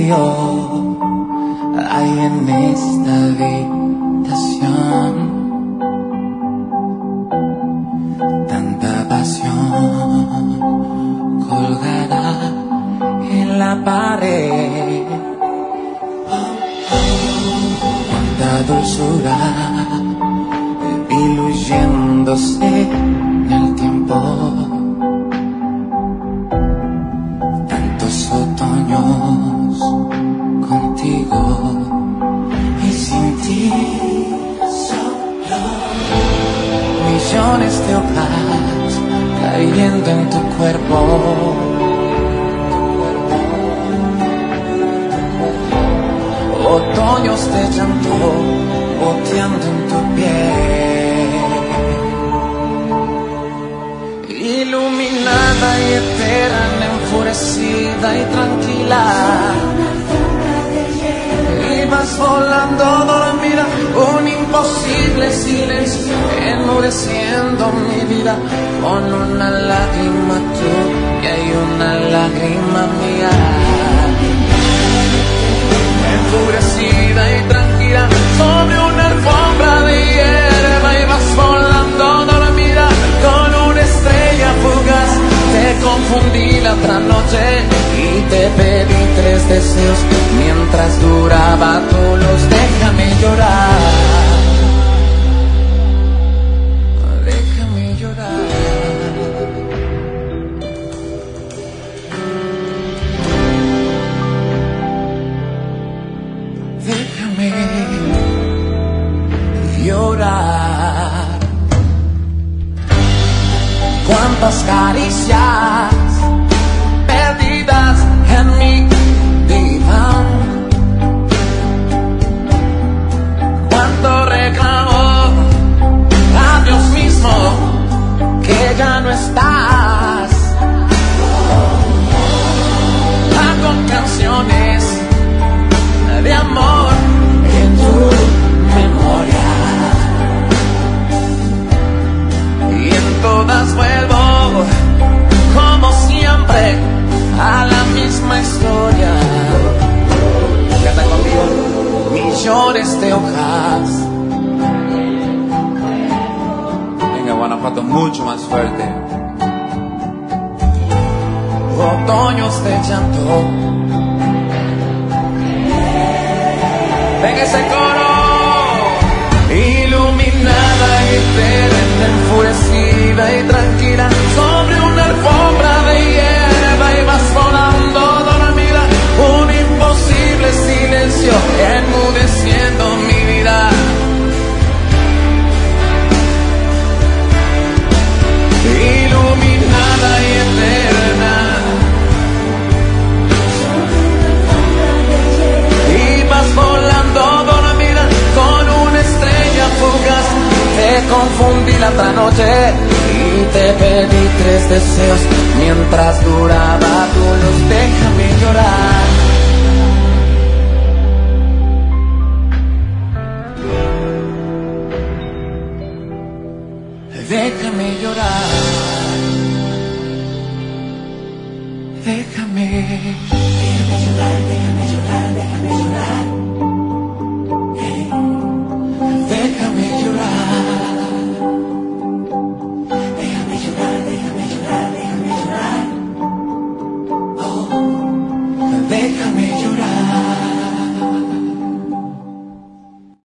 frío hay en esta habitación, tanta pasión colgada en la pared, cuánta dulzura diluyéndose en el tiempo. Tantos otoños contigo y sin ti solo. Millones de hojas cayendo en tu cuerpo. Otoños de llanto goteando en tu piel. Iluminada y eterna, enfurecida y tranquila. Ibas volando, dormida, un imposible silencio, enmudeciendo mi vida con una lágrima tuya y una lágrima mía. Enfurecida y tranquila sobre una alfombra de hierba, ibas volando, dormida, con una estrella fugaz. Te confundí la otra noche y te pedí 3 deseos mientras duraba tu luz. Déjame llorar, déjame llorar. Déjame llorar. Cuántas caricias perdidas en mi diván, cuánto reclamo a Dios mismo que ya no estás. Hago canciones de amor en tu memoria y en todas vuelvo como siempre a la misma historia. Canta conmigo. Millones de hojas. Venga, Guanajuato, mucho más fuerte. Otoños de llanto. Venga ese coro. Iluminada y eterna, enfurecida y tranquila sobre una alfombra de hierba, ibas volando, dormida, un imposible silencio enmudeciendo mi vida. Iluminada y eterna, ibas volando, dormida, con una estrella fugaz. Te confundí la otra noche y te pedí 3 deseos mientras duraba tu luz. Déjame llorar. Déjame llorar. Déjame